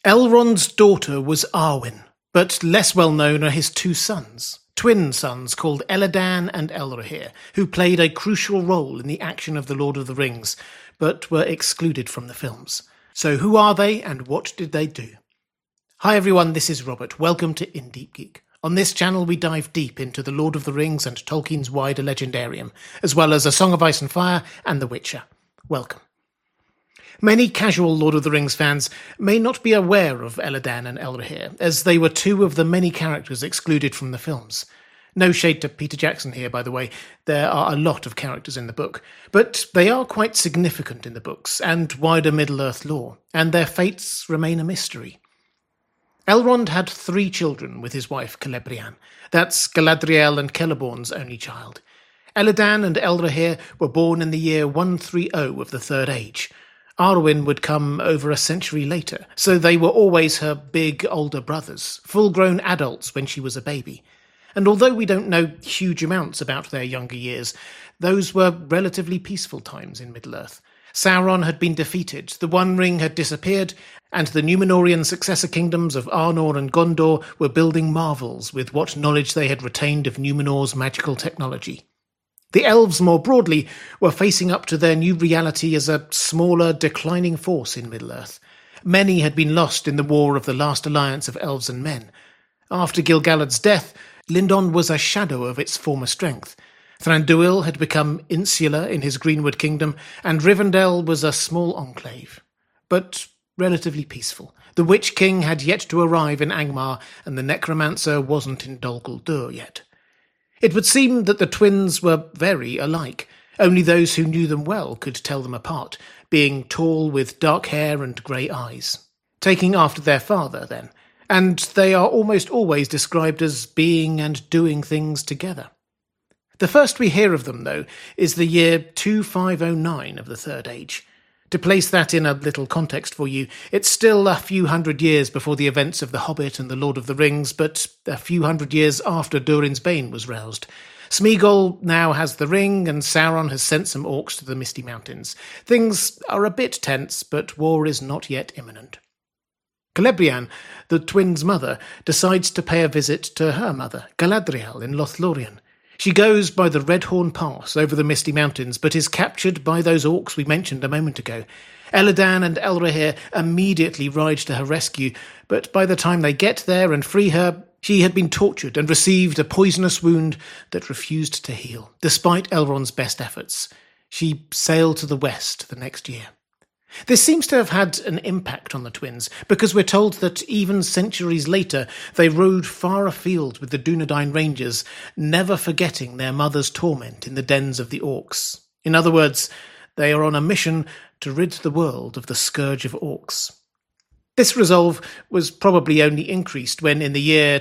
Elrond's daughter was Arwen, but less well known are his two sons, twin sons called Elladan and Elrohir, who played a crucial role in the action of The Lord of the Rings, but were excluded from the films. So who are they and what did they do? Hi everyone, this is Robert. Welcome to In Deep Geek. On this channel we dive deep into The Lord of the Rings and Tolkien's wider legendarium, as well as A Song of Ice and Fire and The Witcher. Welcome. Many casual Lord of the Rings fans may not be aware of Elladan and Elrohir, as they were two of the many characters excluded from the films. No shade to Peter Jackson here, by the way. There are a lot of characters in the book, but they are quite significant in the books and wider Middle-earth lore, and their fates remain a mystery. Elrond had 3 children with his wife Celebrian. That's Galadriel and Celeborn's only child. Elladan and Elrohir were born in the year 130 of the Third Age. Arwen would come over a century later, so they were always her big older brothers, full-grown adults when she was a baby. And although we don't know huge amounts about their younger years, those were relatively peaceful times in Middle-earth. Sauron had been defeated, the One Ring had disappeared, and the Númenórean successor kingdoms of Arnor and Gondor were building marvels with what knowledge they had retained of Númenor's magical technology. The elves, more broadly, were facing up to their new reality as a smaller, declining force in Middle-earth. Many had been lost in the war of the last alliance of elves and men. After Gil-galad's death, Lindon was a shadow of its former strength. Thranduil had become insular in his Greenwood kingdom, and Rivendell was a small enclave, but relatively peaceful. The Witch King had yet to arrive in Angmar, and the Necromancer wasn't in Dol Guldur yet. It would seem that the twins were very alike. Only those who knew them well could tell them apart, being tall with dark hair and grey eyes. Taking after their father, then, and they are almost always described as being and doing things together. The first we hear of them, though, is the year 2509 of the Third Age. To place that in a little context for you, it's still a few hundred years before the events of The Hobbit and The Lord of the Rings, but a few hundred years after Durin's Bane was roused. Smeagol now has the ring, and Sauron has sent some orcs to the Misty Mountains. Things are a bit tense, but war is not yet imminent. Celebrian, the twins' mother, decides to pay a visit to her mother, Galadriel, in Lothlórien. She goes by the Redhorn Pass over the Misty Mountains, but is captured by those orcs we mentioned a moment ago. Elladan and Elrohir immediately ride to her rescue, but by the time they get there and free her, she had been tortured and received a poisonous wound that refused to heal, despite Elrond's best efforts. She sailed to the west the next year. This seems to have had an impact on the twins, because we're told that even centuries later they rode far afield with the Dunedain Rangers, never forgetting their mother's torment in the dens of the orcs. In other words, they are on a mission to rid the world of the scourge of orcs. This resolve was probably only increased when, in the year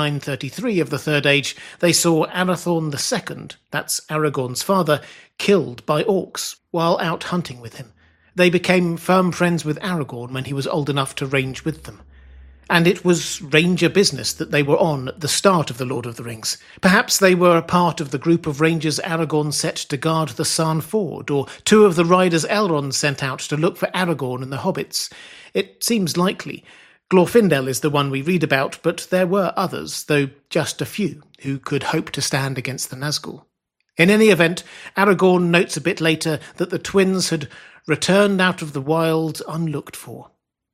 2933 of the Third Age, they saw Arathorn II, that's Aragorn's father, killed by orcs while out hunting with him. They became firm friends with Aragorn when he was old enough to range with them. And it was ranger business that they were on at the start of The Lord of the Rings. Perhaps they were a part of the group of rangers Aragorn set to guard the Sarn Ford, or 2 of the riders Elrond sent out to look for Aragorn and the hobbits. It seems likely. Glorfindel is the one we read about, but there were others, though just a few, who could hope to stand against the Nazgûl. In any event, Aragorn notes a bit later that the twins had returned out of the wild unlooked for.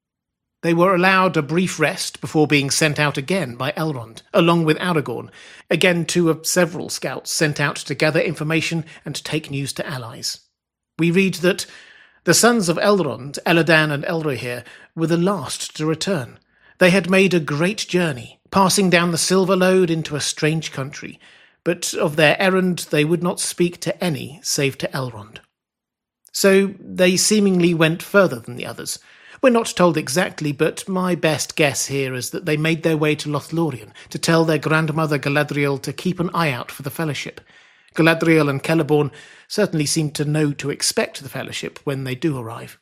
They were allowed a brief rest before being sent out again by Elrond, along with Aragorn, again 2 of several scouts sent out to gather information and take news to allies. We read that the sons of Elrond, Elladan and Elrohir, were the last to return. They had made a great journey, passing down the Silver Lode into a strange country, but of their errand they would not speak to any save to Elrond. So they seemingly went further than the others. We're not told exactly, but my best guess here is that they made their way to Lothlórien to tell their grandmother Galadriel to keep an eye out for the Fellowship. Galadriel and Celeborn certainly seem to know to expect the Fellowship when they do arrive.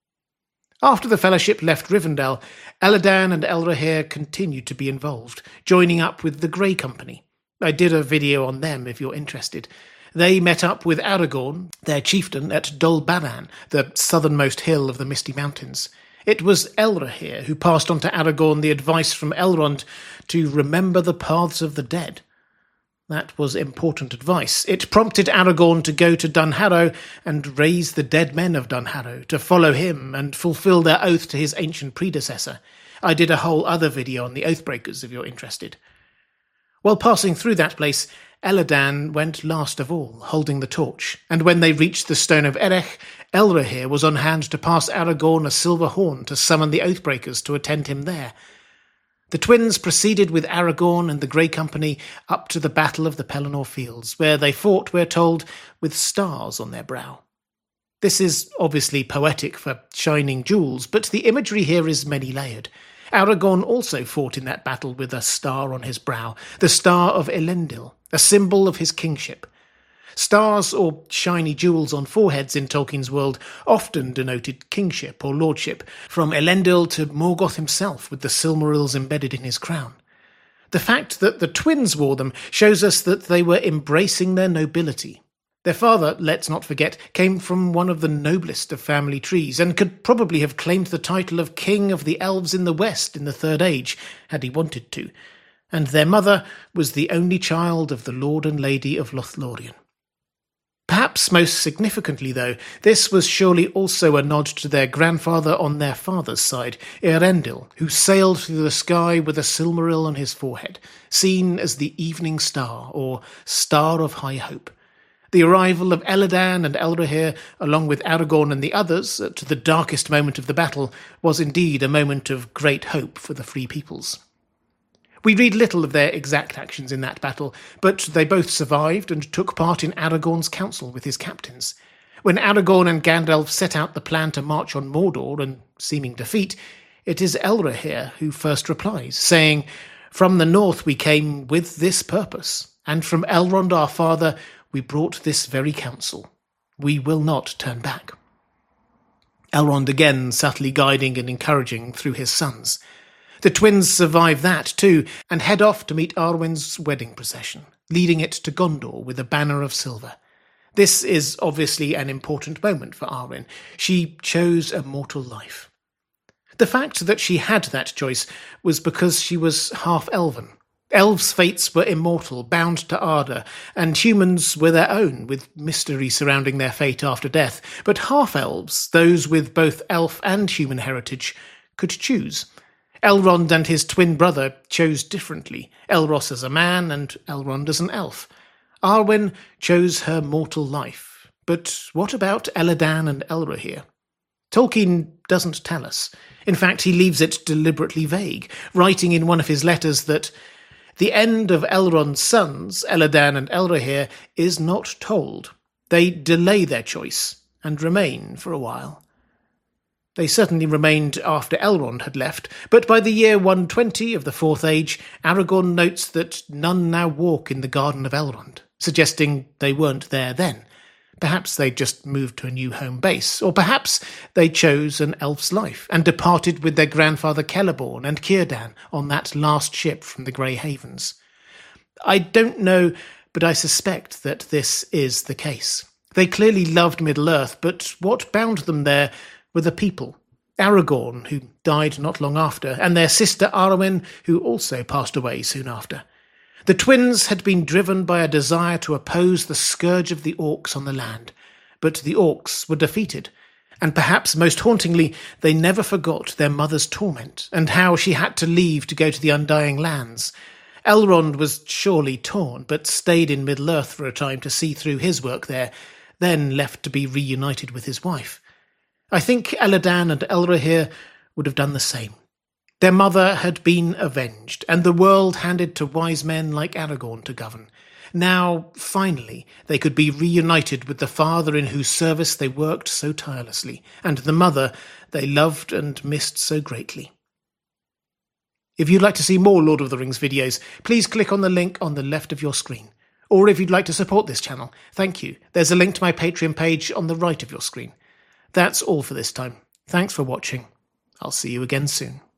After the Fellowship left Rivendell, Elladan and Elrohir continued to be involved, joining up with the Grey Company. I did a video on them if you're interested. They met up with Aragorn, their chieftain, at Dol Baran, the southernmost hill of the Misty Mountains. It was Elrohir who passed on to Aragorn the advice from Elrond to remember the paths of the dead. That was important advice. It prompted Aragorn to go to Dunharrow and raise the dead men of Dunharrow to follow him and fulfill their oath to his ancient predecessor. I did a whole other video on the Oathbreakers if you're interested. While passing through that place, Elladan went last of all, holding the torch, and when they reached the Stone of Erech, Elrohir was on hand to pass Aragorn a silver horn to summon the Oathbreakers to attend him there. The twins proceeded with Aragorn and the Grey Company up to the Battle of the Pelennor Fields, where they fought, we're told, with stars on their brow. This is obviously poetic for shining jewels, but the imagery here is many-layered. Aragorn also fought in that battle with a star on his brow, the Star of Elendil, a symbol of his kingship. Stars or shiny jewels on foreheads in Tolkien's world often denoted kingship or lordship, from Elendil to Morgoth himself with the Silmarils embedded in his crown. The fact that the twins wore them shows us that they were embracing their nobility. Their father, let's not forget, came from one of the noblest of family trees and could probably have claimed the title of King of the Elves in the West in the Third Age, had he wanted to. And their mother was the only child of the Lord and Lady of Lothlorien. Perhaps most significantly, though, this was surely also a nod to their grandfather on their father's side, Eärendil, who sailed through the sky with a Silmaril on his forehead, seen as the Evening Star, or Star of High Hope. The arrival of Elladan and Elrohir, along with Aragorn and the others, to the darkest moment of the battle, was indeed a moment of great hope for the Free Peoples. We read little of their exact actions in that battle, but they both survived and took part in Aragorn's council with his captains. When Aragorn and Gandalf set out the plan to march on Mordor and seeming defeat, it is Elrohir who first replies, saying, "From the north we came with this purpose, and from Elrond our father we brought this very counsel. We will not turn back." Elrond again subtly guiding and encouraging through his sons. The twins survive that too, and head off to meet Arwen's wedding procession, leading it to Gondor with a banner of silver. This is obviously an important moment for Arwen. She chose a mortal life. The fact that she had that choice was because she was half-elven. Elves' fates were immortal, bound to ardour, and humans were their own, with mystery surrounding their fate after death. But half-elves, those with both elf and human heritage, could choose. Elrond and his twin brother chose differently, Elros as a man and Elrond as an elf. Arwen chose her mortal life. But what about Elladan and Elrohir? Tolkien doesn't tell us. In fact, he leaves it deliberately vague, writing in one of his letters that the end of Elrond's sons, Elladan and Elrohir, is not told. They delay their choice and remain for a while. They certainly remained after Elrond had left, but by the year 120 of the Fourth Age, Aragorn notes that none now walk in the Garden of Elrond, suggesting they weren't there then. Perhaps they just moved to a new home base, or perhaps they chose an elf's life and departed with their grandfather Celeborn and Círdan on that last ship from the Grey Havens. I don't know, but I suspect that this is the case. They clearly loved Middle-earth, but what bound them there were the people. Aragorn, who died not long after, and their sister Arwen, who also passed away soon after. The twins had been driven by a desire to oppose the scourge of the orcs on the land, but the orcs were defeated, and perhaps most hauntingly, they never forgot their mother's torment, and how she had to leave to go to the Undying Lands. Elrond was surely torn, but stayed in Middle-earth for a time to see through his work there, then left to be reunited with his wife. I think Elladan and Elrohir would have done the same. Their mother had been avenged, and the world handed to wise men like Aragorn to govern. Now, finally, they could be reunited with the father in whose service they worked so tirelessly, and the mother they loved and missed so greatly. If you'd like to see more Lord of the Rings videos, please click on the link on the left of your screen. Or if you'd like to support this channel, thank you. There's a link to my Patreon page on the right of your screen. That's all for this time. Thanks for watching. I'll see you again soon.